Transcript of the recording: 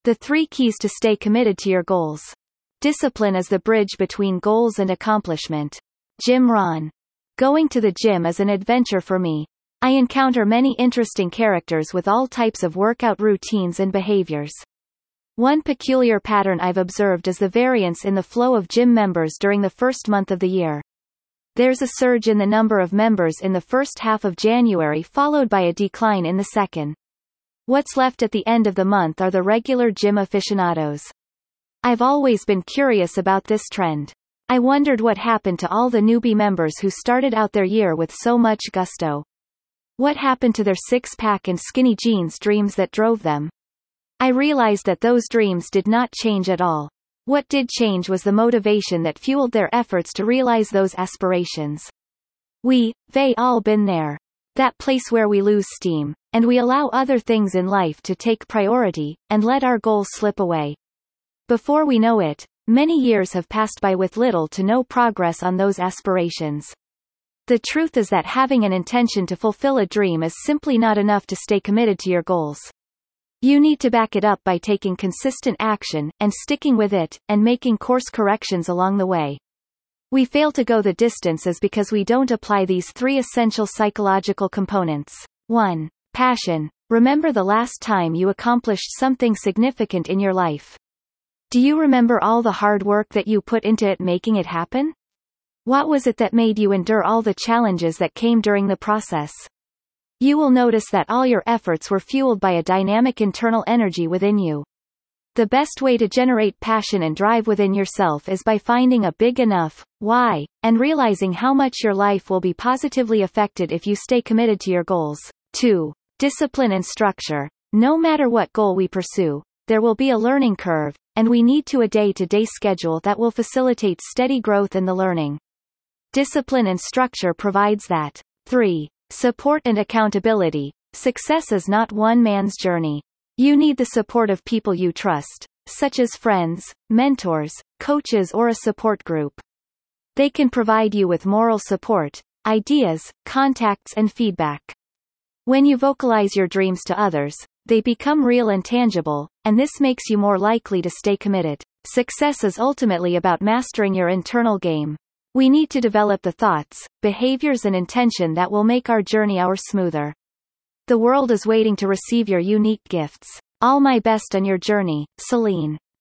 The 3 keys to stay committed to your goals. Discipline is the bridge between goals and accomplishment. Jim Rohn. Going to the gym is an adventure for me. I encounter many interesting characters with all types of workout routines and behaviors. One peculiar pattern I've observed is the variance in the flow of gym members during the first month of the year. There's a surge in the number of members in the first half of January, followed by a decline in the second. What's left at the end of the month are the regular gym aficionados. I've always been curious about this trend. I wondered what happened to all the newbie members who started out their year with so much gusto. What happened to their six-pack and skinny jeans dreams that drove them? I realized that those dreams did not change at all. What did change was the motivation that fueled their efforts to realize those aspirations. They all been there. That place where we lose steam, and we allow other things in life to take priority, and let our goals slip away. Before we know it, many years have passed by with little to no progress on those aspirations. The truth is that having an intention to fulfill a dream is simply not enough to stay committed to your goals. You need to back it up by taking consistent action, and sticking with it, and making course corrections along the way. We fail to go the distance is because we don't apply these 3 essential psychological components. 1. Passion. Remember the last time you accomplished something significant in your life. Do you remember all the hard work that you put into it making it happen? What was it that made you endure all the challenges that came during the process? You will notice that all your efforts were fueled by a dynamic internal energy within you. The best way to generate passion and drive within yourself is by finding a big enough why, and realizing how much your life will be positively affected if you stay committed to your goals. 2. Discipline and structure. No matter what goal we pursue, there will be a learning curve, and we need a day-to-day schedule that will facilitate steady growth in the learning. Discipline and structure provides that. 3. Support and accountability. Success is not one man's journey. You need the support of people you trust, such as friends, mentors, coaches, or a support group. They can provide you with moral support, ideas, contacts, and feedback. When you vocalize your dreams to others, they become real and tangible, and this makes you more likely to stay committed. Success is ultimately about mastering your internal game. We need to develop the thoughts, behaviors, and intention that will make our journey smoother. The world is waiting to receive your unique gifts. All my best on your journey, Celine.